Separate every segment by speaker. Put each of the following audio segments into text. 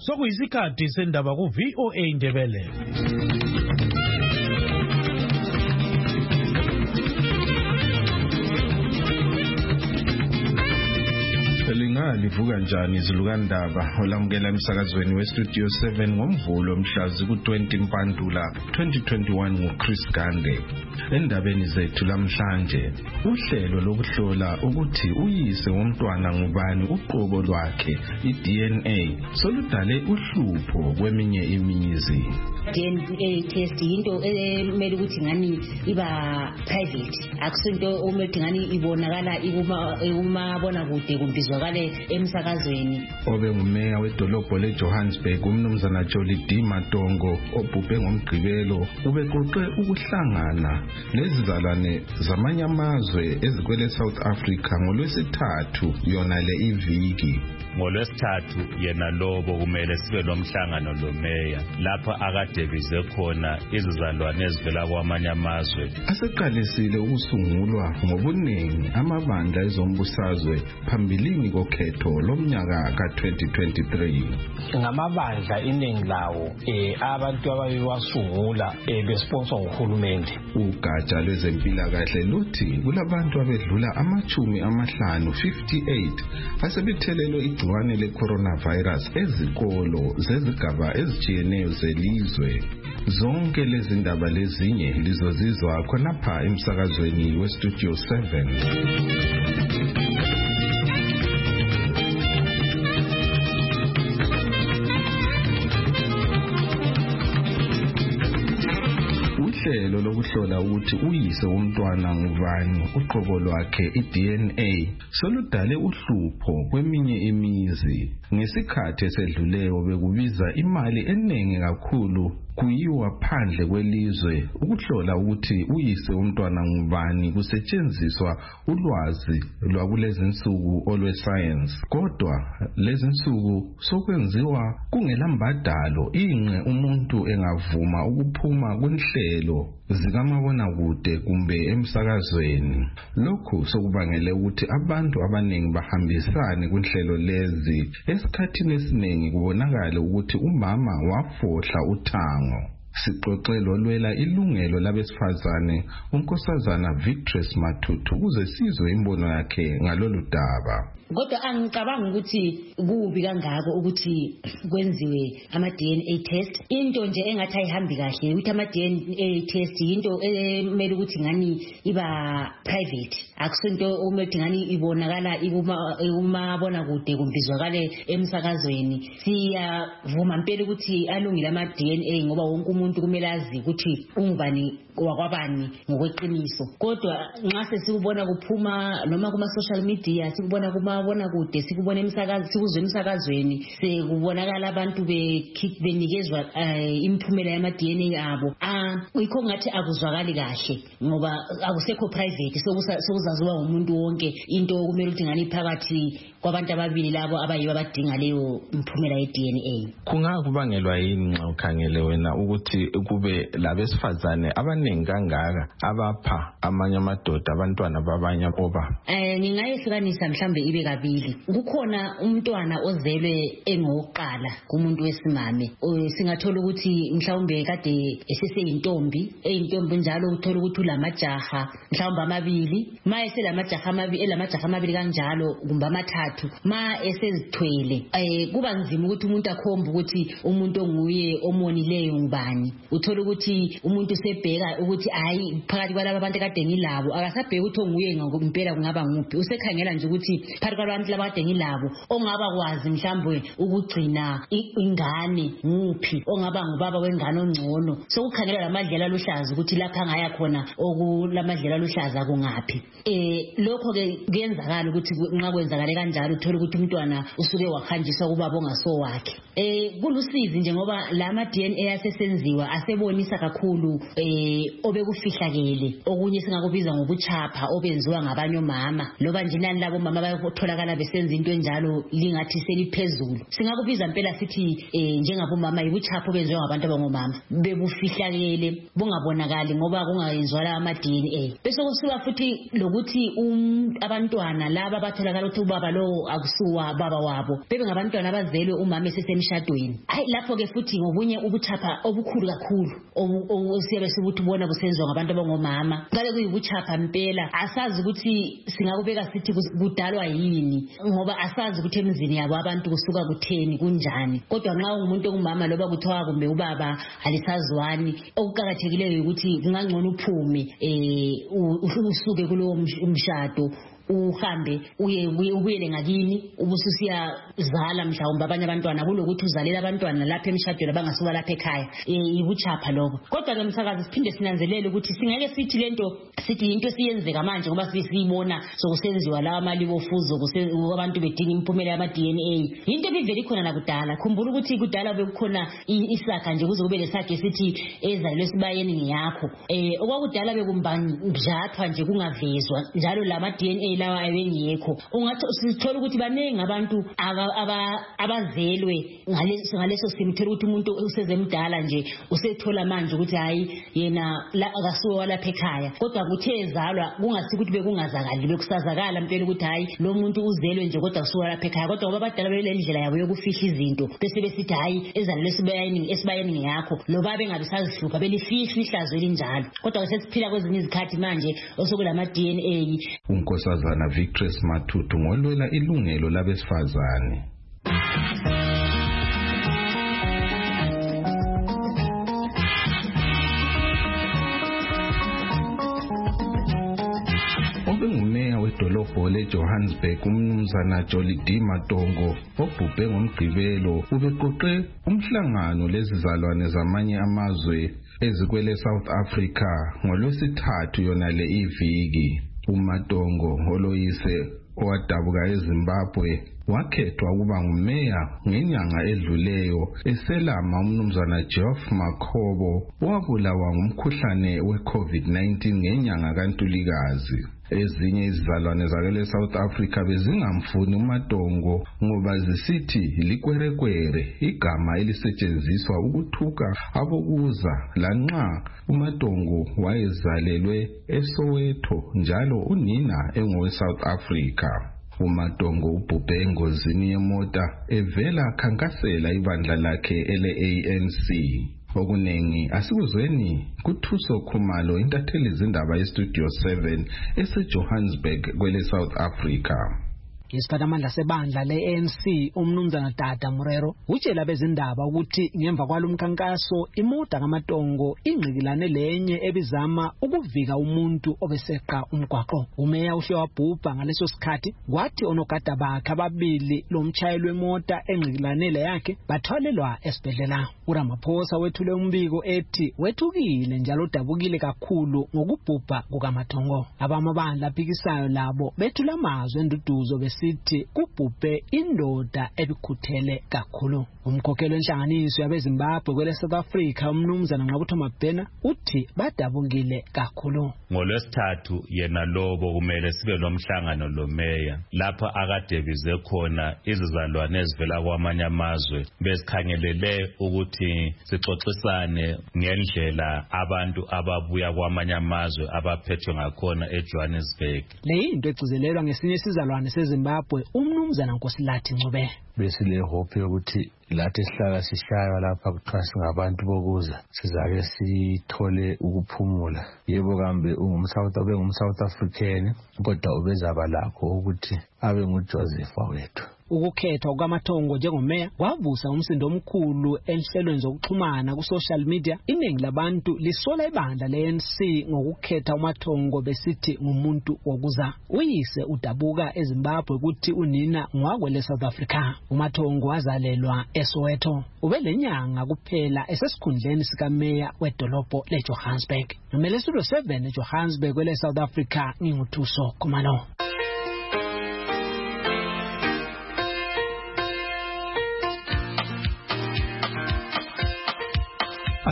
Speaker 1: Sokuyisikhathi sendaba ku VOA Indebele. Livuka njani izulukandaba olamukela emsakazweni westudio 7 ngomvulo mhlazi ku-20 Mpandula 2021 nguChris Gande. Endabeni zethu lamhlanje, uhlelo lokuhlola ukuthi uyise womntwana ngubani uqobo lwakhe i-DNA soludale uhlupho kweminye imizi.
Speaker 2: DNA test into emele ukuthi ngani iba private, akusonto omele ngani ibonakala ikuma kude kumbizwakale emsakazweni.
Speaker 1: Obe ngumeya wedolobho leJohannesburg umnumzana Jolie D Matongo obhubhe ngomgqibelo ubeqoqe ukuhlangana lezizalwane zamanye amazwe ezikwele South Africa ngolwesithathu yona le iviki.
Speaker 3: Ngolwesithathu yena lobo kumele sibe nomhlangano lomeya lapha akadebize khona izizalwane ezivela kwamanye amazwe.
Speaker 1: Aseqalisile ukusungulwa ngobuningi amabandla ezombusazwe phambilini kokhetho lomnyaka ka-2023.
Speaker 4: Ngamabandla iningi lawo abantu abayewasungula besponsor nguhulumende.
Speaker 1: Ugatsha lwezempilakahle luthi kulabantu abedlula 58 asebethelelwe igciwane le-coronavirus ezikolo zezigaba ezitshiyeneyo zelizwe. Zonke lezi ndaba lezinye lizozizwa khonapha emsakazweni westudio 7. Uhlelo lokuhlola ukuthi uyise womntwana ngubani uqobo lwakhe i-DNA soludale uhlupho kweminye imizi. Ngesikhathi esedluleyo bekubiza imali eningi kakhulu kuyiwa phandle kwelizwe ukuhlola ukuthi uyise womntwana ngubani kusetshenziswa ulwazi lwakulezinsuku olwe-science. Kodwa lezinsuku sokwenziwa kungelambadalo inqe umuntu engavuma ukuphuma kunhlelo zikamabonakude kumbe emsakazweni. Lokhu sokubangele ukuthi abantu abaningi bahambisane kunhlelo lezi. Esikhathini esiningi kubonakala ukuthi umama wafohla uthango. Sixoxelo lwela ilungelo labesifazane unkosazana Victress Matutu ukuze sizwe imbono yakhe ngalolu daba.
Speaker 2: Kodwa angicabanga ukuthi kubi kangako ukuthi kwenziwe ama-DNA test. Into nje engathi ayihambi kahle ukuthi ama-DNA test into emele ukuthi ngani iba private, akusonto omele ngani ibonakala ikuma kude kumbizwakale emsakazweni. Siyavuma impela ukuthi alungile ama-DNA ngoba wonke umuntu kumele azi ukuthi ungubani wakwabani ngokweqiniso. Kodwa nxa sesikubona kuphuma noma kuma social media, sikubona kumabona kude, sikubona sikuzwe emsakazweni, sekubonakala abantu benikezwa imiphumela yama-DNA abo, yikho ngathi akuzwakali kahle ngoba akusekho private, sokuzaziwa umuntu wonke into kumele ukuthi ngani phakathi kwabantu ababili labo abayibo abadinga leyo imiphumela ye-DNA.
Speaker 1: Kungakubangelwa yini nxa ukhangele wena ukuthi kube labesifazane abaningi kangaka abapha amanye amadoda abantwana babanye oba?
Speaker 2: Ngingayehlukanisa mhlambe ibe kabili. Kukhona umntwana ozelwe engoqala kumuntu wesimame. Singathola ukuthi mhlawumbe kade eseseyintombi, njalo uthola ukuthi ulamajaha mhlawumbe amabili. Ma eselamajaha amabili kanjalo kumbe amathathu, ma esezithwele kuba nzima ukuthi umuntu akhombe ukuthi umuntu onguye omonileyo ngubani. Uthola ukuthi umuntu sebheka ukuthi hayi phakathi kwalabo abantu kade ngilabo akasabheka ukuthi onguye ngempela kungaba nguphi. Usekhangela nje ukuthi phakathi kwabantu labade ngilabo ongaba kwazi mhlawumbe ukugcina ingane nguphi, ongaba ngubaba wengane ongcono. Sokukhangela lamadlela aluhlaza ukuthi lapha ngaya khona okulamadlela aluhlaza kungaphi. Lokho ke kuyenzakala ukuthi nxa kwenzakale kanjalo uthola ukuthi umntwana usuke wahanjiswa kubaba ongasowakhe. Kulusizi nje ngoba lama DNA asesenziwa asebonisa kakhulu obekufihlakele okunye singakubiza ngobuchapha obenziwa ngabanye omama loba nje nani labo mama bayotholakala besenza into enjalo lingathi seliphezulu singakubiza impela sithi njengabomama ibuchapha obenziwa ngabantu abangomama bebufihlakele bungabonakali ngoba kungayenziwa la ama DNA bese kusuka futhi lokuthi abantwana laba batholakala ukuthi ubaba lo akusuwa baba wabo bebe ngabantwana abazelwe umama esesemshadweni hayi lapho ke futhi ngobunye ubuchapha obukhulu kakhulu siyabe sibuthi bona busenziwa ngabantu abangomama ngale kuyibuchapha impela asazi ukuthi singakubeka sithi kudalwa yini ngoba asazi ukuthi emzini yabo abantu kusuka kutheni kunjani kodwa nxa ungumuntu ongumama loba kuthiwa kumbe ubaba alisazwani okuqhakathekileyo ukuthi kungangcono uphume usuke kulowo umshado uhambe ubuyele ngakini ubususiya zala mhlawumbe abanye abantwana kulokuthi uzalela abantwana lapha emshadweni abangasuka lapha ekhaya ibuchapha lobo kodwa ke msakazi siphinde sinanzelele ukuthi singeke sithi lento sithi into siyenzeka manje ngoba siyibona sokusenziwa lawa malibofuzo abantu bedinga impumela yama DNA into ebivele khona nakudala khumbula ukuthi kudala bekukhona isakha nje kuze kube lesakhe sithi ezalelwe sibayeni ngiyakho okwakudala bekumbanjathwa nje kungavezwa njalo lama DNA lawa ayengekho ungathi sithola ukuthi banenge abantu abazelwe ngaleso simo uthola ukuthi umuntu usezemdala nje usethola manje ukuthi hayi yena akasuwa lapha ekhaya kodwa kuthe ezalwa kungasi ukuthi bekungazakali bekusazakala impela ukuthi hayi lo muntu uzelwe nje kodwa kusuka lapha ekhaya kodwa ngoba abadala belendlela yabo yokufihla izinto bese besithi hayi ezalelwe esibayeni ngiyakho loba bengabisazihlupha belifihla ihlazo elinjalo kodwa sesiphila kwezinye izikhathi manje osokulama DNA
Speaker 1: unkosazana Victress Matutu ngolwela ilungelo labesifazane obengumeya wedolobho leJohannesburg umnumzana Jolly Matongo obhubhe ngomgqibelo ubeqoqe umhlangano lezizalwane zamanye amazwe ezikwele South Africa ngolwesithathu yonale iviki uMatongo oloyise owadabuka eZimbabwe wakhethwa ukuba ngumeya ngenyanga edluleyo eselama umnumzana Geoff Makhobo owabulawa ngumkhuhlane weCovid-19 ngenyanga kaNtulikazi ezinye izizalwane zakele South Africa bezingamfuni uMatongo ngoba zisithi likwerekwere igama elisetshenziswa ukuthuka abokuza lanxa uMatongo wayezalelwe eSoweto njalo unina engowe South Africa uMatongo ubhubhe engozini yemota evela khankasela ibandla lakhe ele-ANC okunengi asikuzweni kuThuso Khumalo intatheli izindaba yeStudio 7 eseJohannesburg kwele South Africa
Speaker 5: Isiphathamandla sebandla le-ANC umnumzana Tata Murero utshela bezindaba ukuthi ngemva kwalomkhankaso imota kaMatongo ingqikilane lenye ebizama ukuvika umuntu obeseqa umgwaqo umeya uhle wabhubha ngaleso sikhathi kwathi onogada bakhe ababili lomtshayeli wemota engqikilane yakhe bathwalelwa esibhedlela uRamaphosa wethule umbiko ethi wethukile njalo udabukile kakhulu ngokubhubha kukaMatongo abamabandla aphikisayo labo bethula amazwi enduduzo sithi kubhubhe indoda ebikhuthele kakhulu umkhokheli wenhlanganiso yabeZimbabwe kwele South Africa umnumzana Nqabutho Mabhena uthi badabukile kakhulu
Speaker 3: ngolwesithathu yena lobo kumele sibe lomhlangano lomeya lapha akade bize khona izizalwane ezivela kwamanye amazwe bezikhangelele ukuthi sixoxisane ngendlela abantu ababuya kwamanye amazwe abaphethwe ngakhona eJohannesburg
Speaker 5: le into egcizelelwa ngesinye isizalwane seZimbabwe umnumzana Nkosilathi Ncube
Speaker 6: besile hope ukuthi lathi sihlala sishaywa lapha kuthiwa singabantu bokuza sizake sithole ukuphumula yebo kambe ungumSouth African kodwa ubezaba lakho ukuthi abe nguJoseph wethu
Speaker 5: ukukhethwa kukaMatongo njengomeya kwavusa umsindo omkhulu enhlelweni zokuxhumana ku social media iningi labantu lisola ibandla le-ANC ngokukhetha uMatongo besithi ngumuntu wokuza uyise udabuka eZimbabwe ukuthi unina ngwakwele South Africa uMatongo wazalelwa eSoweto ubelenyanga kuphela esesikhundleni sikameya wedolobho leJohannesburg nomele Studio 7 eJohannesburg kwele South Africa nginguthuso Khumalo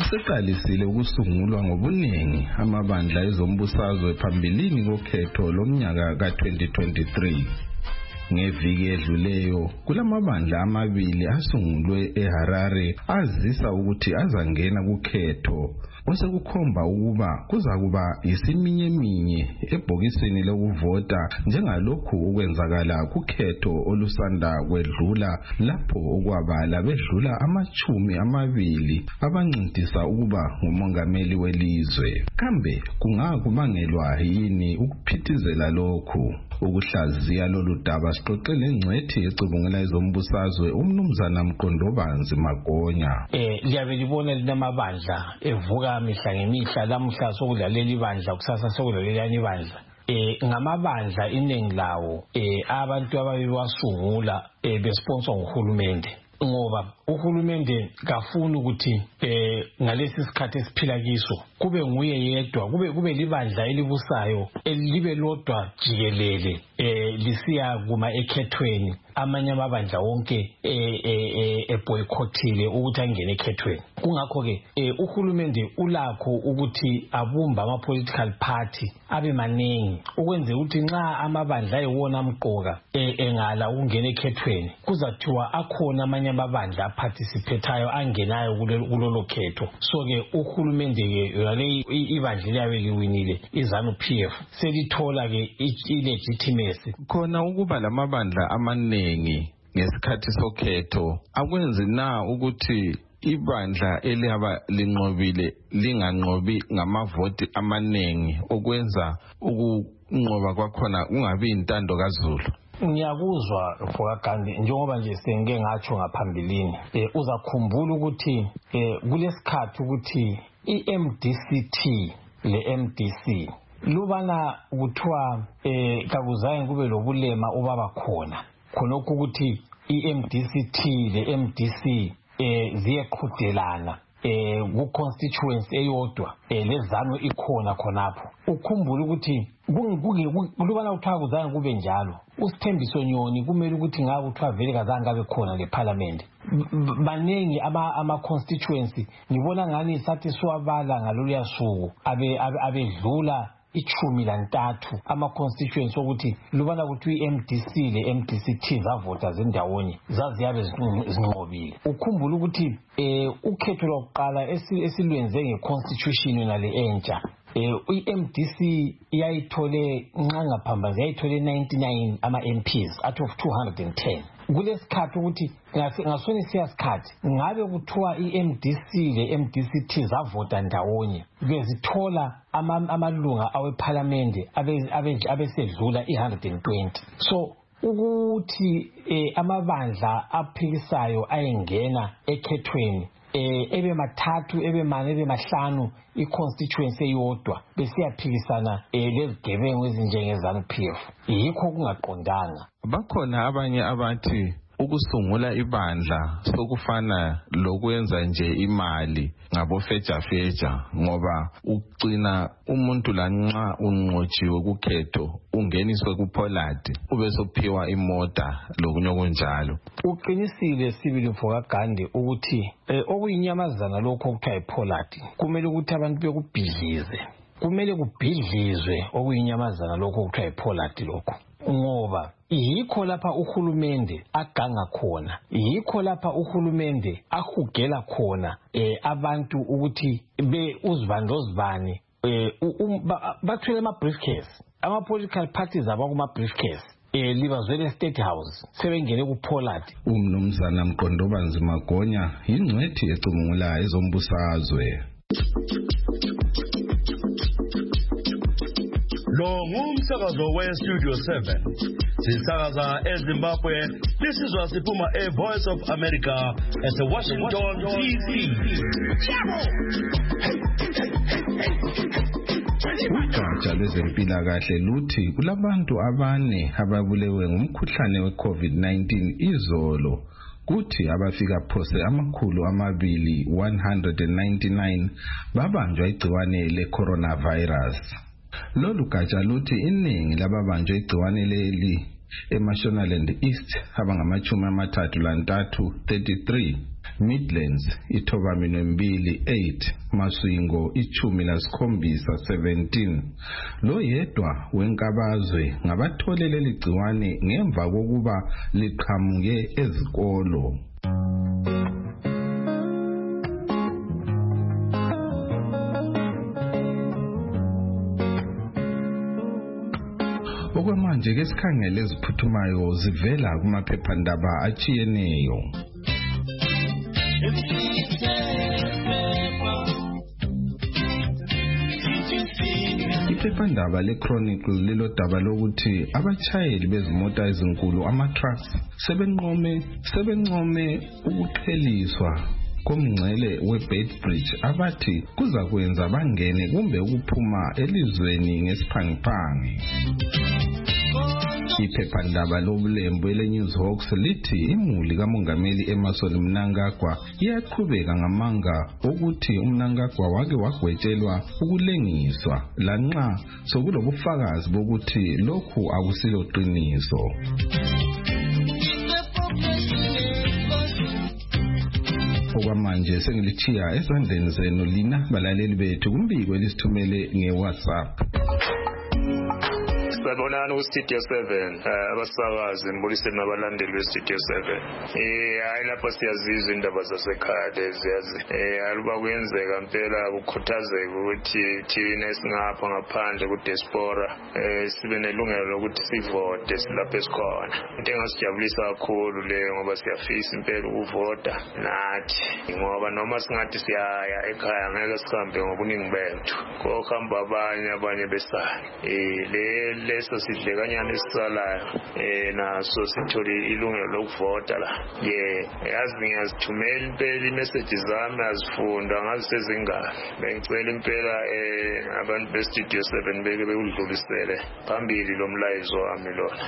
Speaker 1: kuseqalisile ukusungulwa ngobuningi amabandla ezombusazwe phambilini kokhetho lomnyaka ka-2023. Ngeviki edluleyo kulamabandla amabili asungulwe eHarare azisa ukuthi azangena kukhetho osekukhomba ukuba kuzakuba isiminyeminya ebhokisini lokuvota njengalokhu ukwenzakala kukhetho olusanda kwedlula lapho okwabala bedlula 20 abancintisa ukuba ngumongameli welizwe. Kambe kungakubangelwa yini ukuphithizela lokhu? Ukuhlaziya lolu daba sixoxele ingcwethi ecubungela ezombusazwe umnumzana Mqondobanzi Magonya.
Speaker 4: Liyabe libona linamabandla evuka mihla ngemihla, lamuhla sokudlalela ibandla kusasa sokudlalela ibandla. Ngamabandla iningi lawo abantu ababewasungula besponsor nguhulumende, ngoba uhulumende kafuni ukuthi ngalesi sikhathi esiphila kiso kube nguye yedwa, kube libandla elibusayo libe lodwa jikelele lisiya kuma ekhethweni, amanye amabandla wonke eboycotile ukuthi angene ekhethweni. Kungakho ke uhulumende ulakho ukuthi abumba ama-political party abe maningi ukwenze ukuthi nxa amabandla ayiwona amqoka engala ukungena ekhethweni kuzathiwa akhona amanye amabandla aphathisiphetayo angenayo kulolo khetho. So ke uhulumende ke yale ibandla liyabe liwinile iZANU-PF selithola ke ilegitimacy.
Speaker 1: Khona ukuba lamabandla amaningi ngesikhathi sokhetho akwenzi na ukuthi ibandla eliyaba linqobile linganqobi ngamavoti amaningi okwenza ukunqoba kwakhona kungabi intando kaZulu?
Speaker 4: Ngiyakuzwa Mfokagandi, njengoba nje sengike ngatsho ngaphambilini uzakhumbula ukuthi kulesikhathi ukuthi iMDCT le-MDC lubana kuthiwa kakuzange kube lobulema obaba khonokho ukuthi iMDCT le-MDC ziyeqhudelana ku-constituency eyodwa lezanu ikhona khonapho. Ukhumbula ukuthi lubana kuthiwa kuzange kube njalo, uSithembiso Nyoni kumele ukuthi ngabe kuthiwa vele kazange abe khona leParliament. Baningi ama-constituency ngibona ngani sathi siwabala ngaloluya suku abedlula 13 ama-constituency ukuthi lubana ukuthi i-MDC le-MDCT zavota zindawonye zaziyabe zinqobile. Ukhumbula ukuthi ukhetho lokuqala esilwenze nge-constitution nale entsha i-MDC yayithole nxa ngaphambanzi yayithole 99 ama-MPs out of 210. Kulesikhathi ukuthi ngasona siyasikhathi ngabe kuthiwa iMDC le-MDCT zavota ndawonye bezithola amalunga aweParliament abesedlula 120. So ukuthi amabandla aphikisayo ayengena ekhethweni ebe mathathu ebe mane ebe mahlanu i-constituency eyodwa besiyaphikisana lezigebengu ezinjengeZANU-PF, yikho kungaqondanga.
Speaker 1: Bakhona abanye abathi ukusungula ibandla sokufana lokwenza nje imali ngabofejafeja, ngoba ugcina umuntu lanxa unqotshiwe kukhetho ungeniswe kupolati ube sophiwa imota lokunye okunjalo.
Speaker 4: Uqinisile sibili Mfokagandi ukuthi okuyinyamazana lokho okuthiwa ipolati kumele ukuthi abantu bekubhidlize, kumele kubhidlizwe okuyinyamazana lokho okuthiwa ipolati lokho, ngoba yikho lapha uhulumende aganga khona, yikho lapha uhulumende ahugela khona abantu ukuthi uzibandozibane bathwele ama-briefcase, ama-political parties abakuma-briefcase libazwele State House sebengene kupolati.
Speaker 1: Umnumzana Mqondobanzi Magonya yingcwethi ecubungula ezombusazwe.
Speaker 7: Lo ngumsakazo we-Studio 7 sisakaza eZimbabwe, lisizwa siphuma e-Voice of America ese-Washington DC.
Speaker 1: Ugatsha lwezempilakahle luthi kulabantu abane ababulewe ngumkhuhlane we-COVID-19 izolo, kuthi abafika phose 299 babanjwa igciwane le-coronavirus. Lolu gatsha luthi iningi lababanjwe igciwane leli eMashonaland East abangama-33, Midlands 92 Masvingo 17 lo yedwa wenkabazwe ngabatholele ligciwane ngemva kokuba liqhamuke ezikolo. Okwamanje ke sikhangele eziphuthumayo zivela kumaphephandaba atshiyeneyo. Iphephandaba leChronicle lilodaba lokuthi abatshayeli bezimota ezinkulu ama-trucks sebencome ukuqheliswa komngcele weBeitbridge abathi kuza kwenza bangene kumbe ukuphuma elizweni ngesiphangiphangi. Iphephandaba lobulembu leNewshawk lithi imuli kamongameli Emmerson Mnangagwa iyaqhubeka ngamanga ukuthi uMnangagwa wake wagwetshelwa ukulengiswa lanxa sokulobufakazi bokuthi lokhu akusilo qiniso. Okwamanje sengilichiya ezandleni zenu lina balaleli bethu kumbiko elisithumele ngeWhatsApp.
Speaker 8: Sabonani uStudio 7 abasakazi embuliseni nabalandeli beStudio 7 hayi lapha siyazizwa indaba zasekhaya leziyazi aluba kuyenzeka impela ukukhuthazeka ukuthi thina esingapha ngaphandle kudiaspora sibe nelungelo lokuthi sivote silapha esikhona. Into engasijabulisa kakhulu leyo ngoba siyafisa impela ukuvota nathi ngoba noma singathi siyaya ekhaya ngeke sihambe ngobuningi bethu kohamba abanye besala leso sidlekanyana esisalayo naso sithole ilungelo lokuvota la yazi ngiyazithumela impela i-messages zami azifunda ngazisezingane bengicela impela abantu beStudio 7 beke beudlulisele phambili lo mlayezo wami lona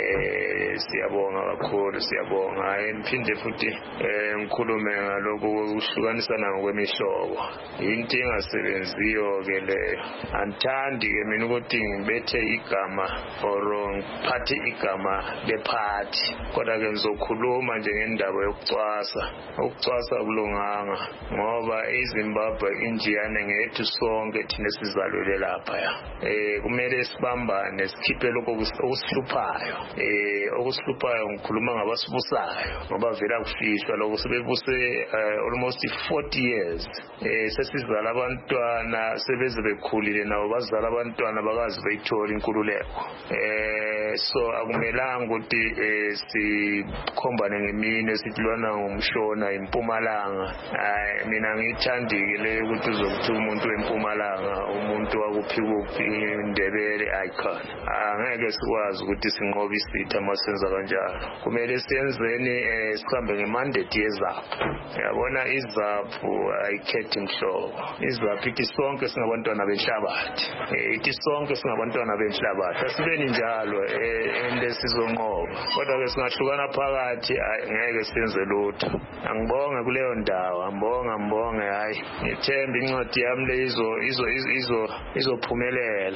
Speaker 8: siyabonga kakhulu siyabonga ngiphinde futhi ngikhulume ngaloko ukuhlukanisana ngokwemihlobo into engasebenziyo ke leyo anthandi ke mina ukuthi ngibethe igama or ngiphathe igama lephathi kodwa ke ngizokhuluma nje ngendaba yokucwasa kulunganga ngoba eZimbabwe injiyane ngethu sonke thina sizalwele lapha kumele sibambane sikhiphe lokho okusihluphayo okusihluphayo ngikhuluma ngabasibusayo ngoba vela kufihlwa lokho sebebuse almost 40 years sesizala abantwana sebeze bekhulile nabo bazala abantwana bakazi beyithola inkululeko so akumelanga ukuthi sikhombane ngemini sihlwana ngomshona eMpumalanga mina ngithandikile ukuthi uzokuthi umuntu eMpumalanga umuntu wakuphi indebele icon angeke sikwazi ukuthi sinqobe isitha masenza kanjalo kumele siyenzeni sikhambe ngemandate yezaphu yabona izaphu ayikhethi inhlobo izaphu ithi sonke singabantwana benhlabathi ithi sonke singabantwana benhlabathi asibeni njalo lesizonqoba kodwa ke singahlukana phakathi ngeke senze lutho angibonge kuleyo ndawo ngibonge hayi ngithemba incwadi yami lezo izophumelela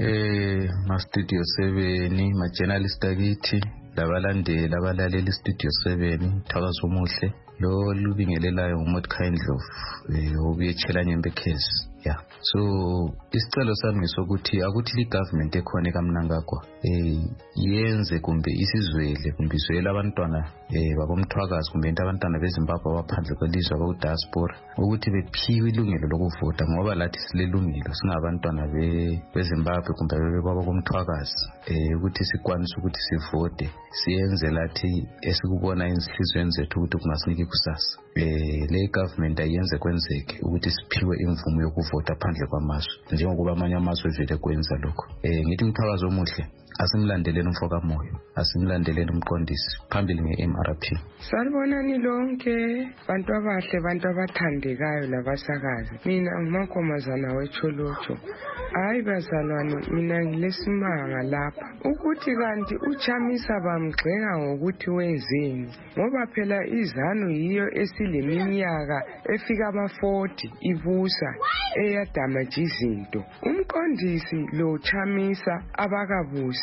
Speaker 9: maStudio 7 ma-journalist akithi labalandeli abalaleli iStudio 7 Thakazo Muhle lo lubingelelayo nguModkhaya Ndlovu obuyetshela Nyembe case so isicelo sami sokuthi akuthi li government ekhona kaMnangagwa yenze kumbe isizwele kumbe izwele abantwana babomthwakazi kumbe abantwana beZimbabwe abaphandle kwelizwe abakudiaspora ukuthi bephiwe ilungelo lokuvota ngoba lathi silelungelo singabantwana beZimbabwe kumbe babakomthwakazi ukuthi sikwanise ukuthi sivote siyenze lathi esikubona inhlizweni zethu ukuthi kungasiniki kusasa le government ayenze kwenzeke ukuthi siphiwe imvumo yokuvota phandle kwamazwe njengokuba amanye amazwe vele kwenza lokho ngithi Mthakazo Omuhle asimlandeleni umfoka moyo asimlandeleni umqondisi phambili ngeMRP.
Speaker 10: Salibonani lonke bantu abahle bantu abathandekayo labasakazi mina nguMankomazana weCholocho hayi bazalwane mina ngilesimanga lapha ukuthi kanti uChamisa bamgxeka ngokuthi wenzeni ngoba phela izanu yiyo esileminyaka efika ama-40 ibusa eyadamaja izinto umqondisi lo Chamisa abakabusi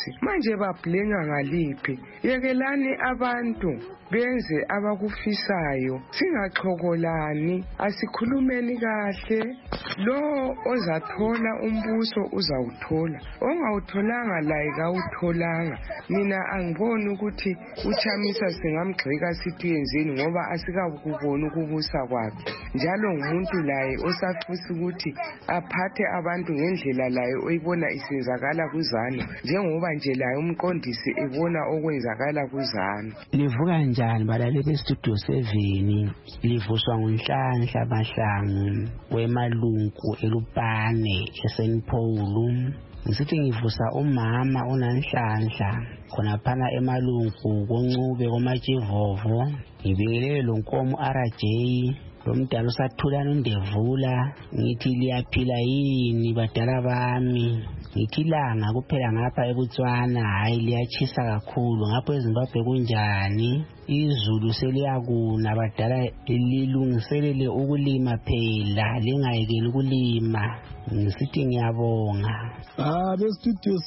Speaker 10: phansi manje bablenga ngaliphi. Yekelani abantu benze abakufisayo, singaxhokolani, asikhulumeni kahle. Lo ozathola umbuso uzawuthola, ongawutholanga laye kawutholanga. Mina angiboni ukuthi uChamisa singamgxeka sithi yenzeni ngoba asikakuboni ukubusa kwakhe, njalo ngumuntu laye osafisa ukuthi aphathe abantu ngendlela laye oyibona isenzakala kuZANU, njengoba nje laye umqondisi ebona okwenzakala kuZANU.
Speaker 11: Livuka njani balaleli beStudio 7? Livuswa nguNhlanhla Mahlangu weMalungu eLupane eSt Paul. Ngisithi ngivusa umama uNanhlanhla khonaphana eMalungu koNcube koMatshivovo. Ngibingelele lo nkomo RJ lo mdala usathulana uNdevula. Ngithi liyaphila yini badala bami? Ngithi ilanga kuphela ngapha eBotswana, hayi liyachisa kakhulu. Ngapho eZimbabwe kunjani? Izulu seliyakuna badala, lilungiselele ukulima phela, lingayekeli ukulima. Ngisithi ngiyabonga.
Speaker 12: beStudio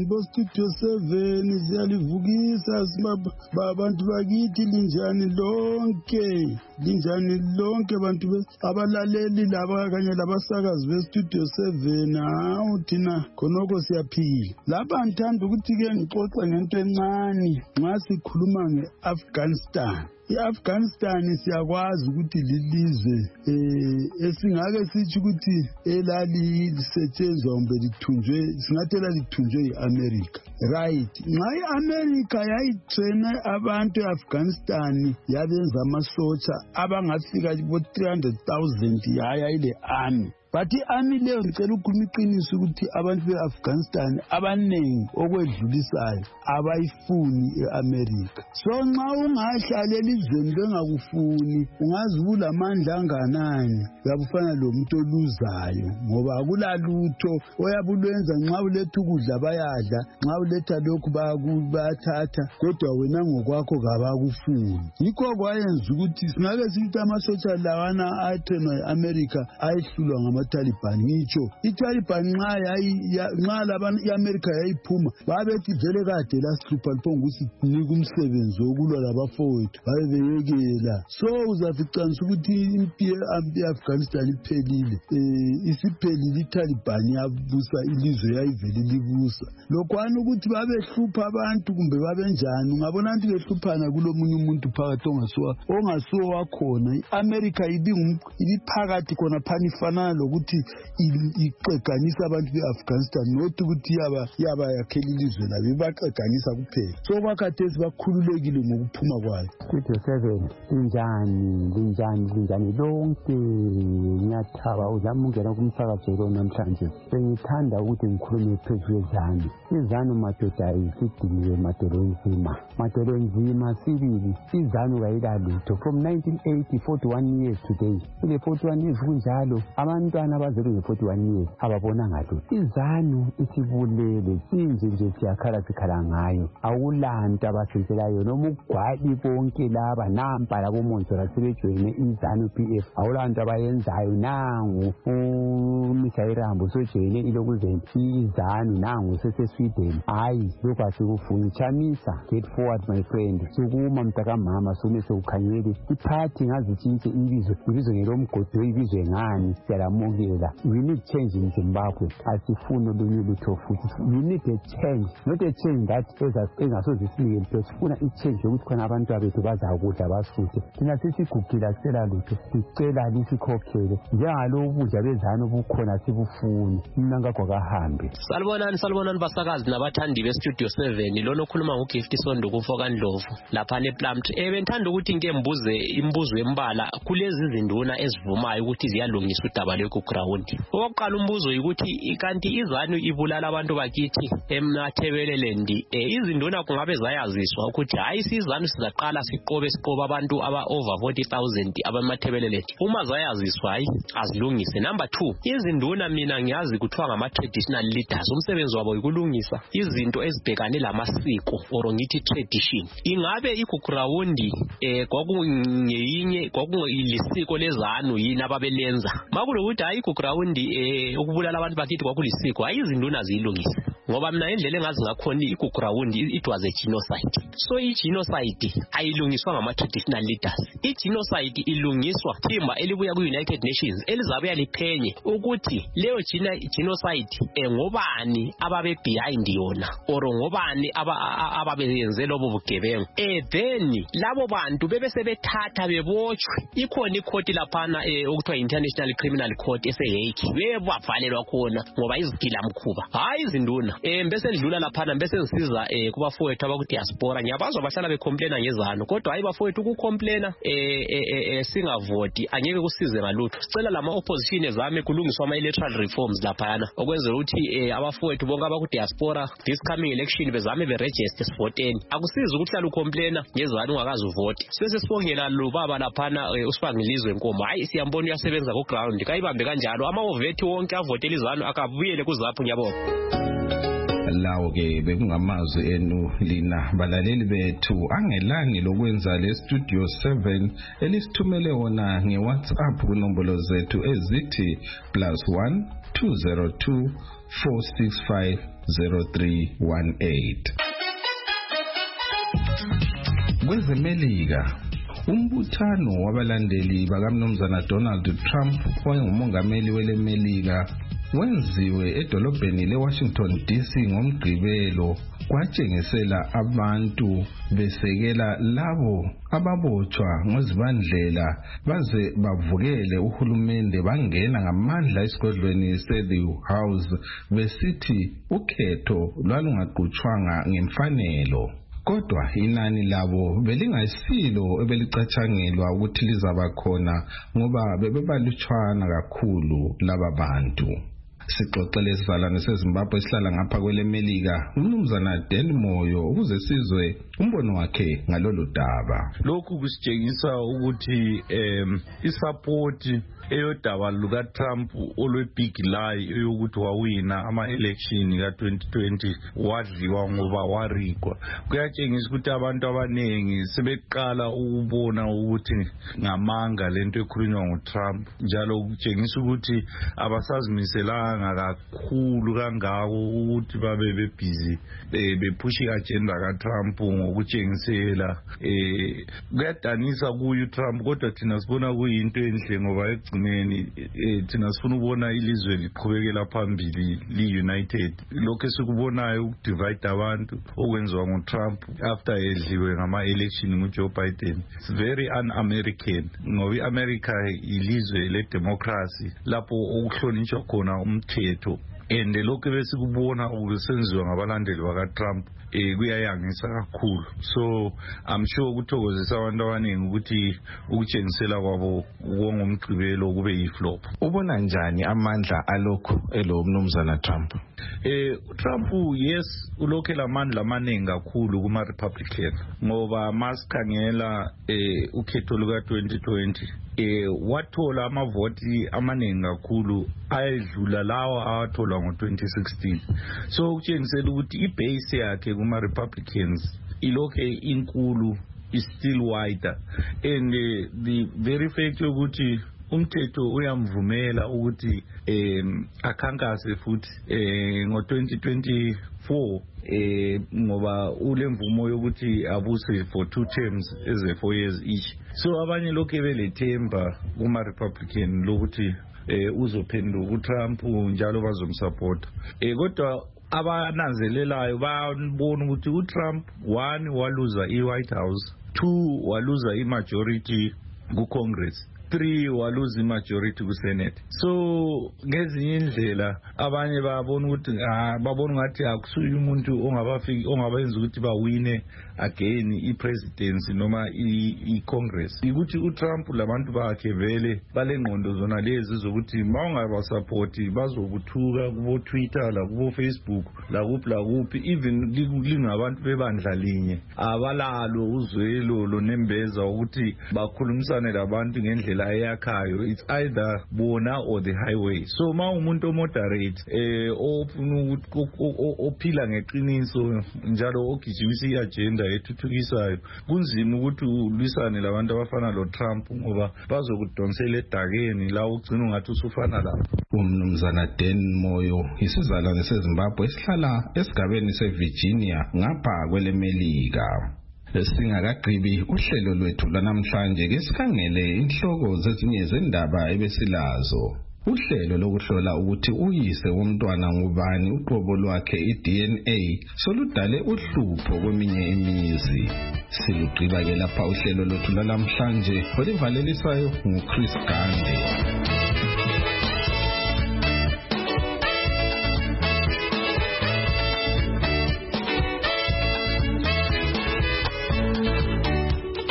Speaker 12: 7 ziyalivukisa abantu bakithi. Linjani lonke bantu abalaleli laba kanye labasakazi beStudio 7. Thina khonoko siyaphila lapha. Ngithanda ukuthi-ke ngixoxe ngento encane nxa sikhuluma nge-Afghanistan. I-Afghanistan siyakwazi ukuthi lilizwe esingake sithi ukuthi elalisetshenzwa kumbe lithunjwe, singathi elithunjwe yi-America. Right. Nxa i-America yayitraine abantu e-Afghanistan yabenza amasotsha abangafika bo-300,000 yaya ile army. But i-army leyo ngicela ukukhuluma iqiniso ukuthi abantu be-Afghanistan abaningi okwedlulisayo abayifuni e-America. So nxa ungahlala elizweni bengakufuni ungazi ulamandla anganani, uyabufana lomuntu oluzayo ngoba akulalutho oyabulwenza. Nxa uletha ukudla bayadla, nxa uletha lokhu bayathatha, kodwa wena ngokwakho kabakufuni. Yikho kwayenza ukuthi singake sithi amasotsha lawana atrainwa e-America ayehlulwa ngamaTaliban. Ngitsho iTaliban nxa labana i-America yayiphuma babethi vele kade lasihlupha liphongukuthi nika umsebenzi wokulwa labafowethu, babeyekela. So uzaficanisa ukuthi impi ye-Afghanistan iphelile, isiphelile. iTaliban yabusa ilizwe yayivele libusa. Lokhwana ukuthi babehlupha abantu kumbe babenjani, ungabona abantu behluphana kulomunye umuntu phakathi ongasuwa wakhona. I-America ibiphakathi khona phana ifanana lokuthi iqeganisa abantu be-Afghanistan, not ukuthi yaba yakhela ilizwe labo, ibaqeganisa kuphela. So bakhathesi bakhululekile ngokuphuma kwayo.
Speaker 11: Studio 7 linjani lonke. Ngiyathaba uzama ungena kumsakazo lo namhlanje. Bengithanda ukuthi ngikhulume phezu kwezanu. Izanu madoda isidiniwe madolo nzima sibili. Izanu kayilalutho from 1980 41 years today. Ile 41 years kunjalo abantwana abazelwe nge-41 years ababonanga lutho. Izanu isibulele sinje sikhala ngayo. Awulanto abasenzelayo noma ugwali bonke laba nampa labo monzora sebejoyine izanu PF. Awulanto abayenzayo nangu uMishayirambo sojoyine ilokuzeni izanu nangu sese-Sweden. Hayi lokhu asikufuni. Chamisa get forward my friend. Sukuma mntakamama sume sekukhanyele iphathi ngazitshintshe ibizo ngelomgodo ibizwe ngani. Siyalamukela. We need change in Zimbabwe. Asifuni olunye lutho futhi. We need a change, not a change that engasoze sinikele phela. Sifuna i-change yokuthi khona abantu abethu bazakudla basuthe. Thina sesigugila sicela lutho, sicela lisikhokhele njengalo ukudla bezanu bukhona sibufuni. Mina ngakho kahambe.
Speaker 13: Salibonani basakazi nabathandi beStudio 7. Lona okhuluma nguGift Sondo kufoka Ndlovu lapha nePlumt. Bengithanda ukuthi ngeke mbuze imibuzo embala kulezi izinduna ezivumayo ukuthi ziyalungisa udaba lweGoground. Okokuqala umbuzo ukuthi kanti izanu ibulala abantu bakithi eMathebeleland. Izinduna kungabe zayaziswa ukuthi hayi sizanu sizaqala siqoba abantu aba over 40,000 abamathebeleland. Uma zayaziswa hayi azilungise. Number 2, izinduna mina ngiyazi kuthiwa ngama-traditional leaders. Umsebenzi wabo ukulungisa izinto ezibhekane lamasiko or ngithi tradition. Ingabe iGoground kwakuyilisiko lezanu yini ababelenza? Makulokuthi hayi iGoground ukubulala abantu bakithi kwakulisiko, hayi izinduna ziyilungise. ngoba mina indlela engazi ngakhona ikuground it was a genocide. So i-genocide ayilungiswa ngama-traditional leaders. I-genocide ilungiswa thimba elibuya ku-United Nations elizabuya liphenye ukuthi leyo genocide ngobani ababe behind yona or ngobani ababeyenze lobo bugebengu. Then labo bantu bebe sebethatha bebotshwe. Ikhona ikhoti laphana okuthiwa International Criminal Court ese-Hague bebavalelwa khona ngoba izigilamkhuba hayi izinduna. Bese ndlula laphana bese ngisiza kubafowethu abaku-diaspora. Ngiyabazwa bahlala becomplaina ngezano kodwa hayi bafowethu ukucomplaina singavoti angeke kusize ngalutho. Sicela lama opposition ezame kulungiswa ama-electoral reforms laphana okwenzela ukuthi abafowethu bonke abaku-diaspora this coming election bezame beregister sivoteni. Akusizi ukuthi hlala ucomplaina ngezano ungakazi uvoti. Sibese sibongela lo baba laphana usibangilizwe Nkomo. Hayi siyambona uyasebenza ku ground kayibambe kanjalo ama-oveti wonke avotela izano akabuyele kuzapho. Ngiyabonga.
Speaker 1: Lawo ke bekungamazwi enu lina balaleli bethu angelani lokwenza le Studio 7 elisithumele wona ngeWhatsApp kunombolo zethu ezithi +1 202 465 0318. Kwezemelika umbuthano wabalandeli bakamnumzana Donald Trump owayengumongameli welemelika wenziwe edolobheni leWashington DC ngoMgqibelo kwatshengisela abantu besekela labo ababotshwa ngozibandlela baze bavukele uhulumende bangena ngamandla esigodlweni se-The House besithi ukhetho lwalungaqhutshwanga ngemfanelo. Kodwa inani labo belingasilo ebelicatshangelwa ukuthi lizaba khona ngoba bebebalutshwana kakhulu laba bantu. Sixoxele isizalwane seZimbabwe esihlala ngapha kwelemelika umnumzana Dan Moyo ukuze sizwe umbono wakhe ngalolu daba.
Speaker 14: Lokhu kusitshengisa ukuthi isupport eyodaba luka Trump olwe big lie eyokuthi wawina ama-election ka-2020 wadliwa ngoba warigwa. Kuyatshengisa ukuthi abantu abaningi sebeqala ukubona ukuthi ngamanga lento ekhulunywa nguTrump njalo kutshengisa ukuthi abasazimiselanga kakhulu kangako ukuthi babe bebhizi bepusha i-agenda kaTrump ngokutshengisela. Kuyadanisa kuyo uTrump kodwa thina sibona kuyinto enhle ngoba ekugcineni thina sifuna ukubona ilizwe liqhubekela phambili li-united. Lokho esikubonayo ukudivide abantu okwenziwa nguTrump after edliwe ngama-election nguJoe Biden it's very un-American ngoba i-America ilizwe le-democracy lapho okuhlonishwa khona umthetho. And lokho besikubona ukusenziwa ngabalandeli bakaTrump kuyayangisa kakhulu. So I'm sure ukuthokozisa abantu abaningi ukuthi ukutshengisela kwabo ngomgqibelo kube yiflop.
Speaker 1: Ubona njani amandla alokho elo mnumzana Trump?
Speaker 14: Trump yes ulokhe lamandla amaningi kakhulu kuma Republican ngoba masikhangela ukhetho luka 2020 wathola amavoti amaningi kakhulu ayedlula lawa awathola ngo-2016. So kutshengisela ukuthi ibase yakhe kuma Republicans ilokhe inkulu is still wider and the very fact ukuthi umthetho uyamvumela ukuthi akhankase futhi ngo-2024 ngoba ulemvumo yokuthi abuse for 2 terms eze 4 years each. So abanye lokho belethemba kuma Republican lokuthi uzophenduka uTrump njalo bazomsupport. Kodwa abananzelelayo bayabona ukuthi uTrump 1 waluza i-White House, 2 waluza i-majority ku-Congress, 3 waluza i-majority ku-Senate. So ngezinye indlela abanye babona ukuthi babona ngathi akusuye umuntu ongabenza ukuthi bawine again i-presidency noma i-Congress. Ukuthi uTrump labantu bakhe vele balengqondo zona lezi zokuthi mawungabasupport bazokuthuka kubo Twitter la kubo Facebook la kuphi even lingabantu bebandla linye abalalo uzwelo lonembeza ukuthi bakhulumisane labantu ngendlela indlela eyakhayo, it's either bona or the highway. So ma umuntu omoderate ofuna ophila ngeqiniso njalo ogijimisa iagenda ethuthukiswayo, kunzima ukuthi ulwisane labantu abafana lo Trump ngoba bazokudonsela edakeni la ugcina ungathi usufana lapho.
Speaker 1: Umnumzana Dan Moyo isizalwane seZimbabwe esihlala esigabeni seVirginia ngapha kwelemelika. Singakagqibi uhlelo lwethu lanamhlanje ke sikhangele inhloko zezinye zendaba ebesilazo. Uhlelo lokuhlola ukuthi uyise womntwana ngubani uqobo lwakhe iDNA soludale uhlupho kweminye imizi. Silugqiba ke lapha uhlelo lwethu lanamhlanje olivaleliswayo nguChris Gande.